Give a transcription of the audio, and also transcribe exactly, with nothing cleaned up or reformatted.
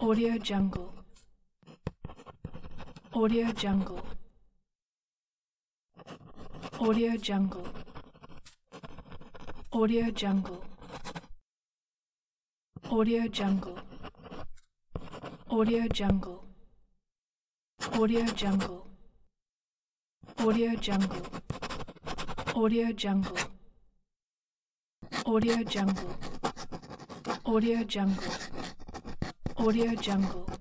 Audio Jungle. Audio Jungle. Audio Jungle. Audio Jungle. Audio Jungle. Audio Jungle. Audio Jungle. Audio Jungle. Audio Jungle. Audio Jungle. Audio Jungle. Audio Jungle.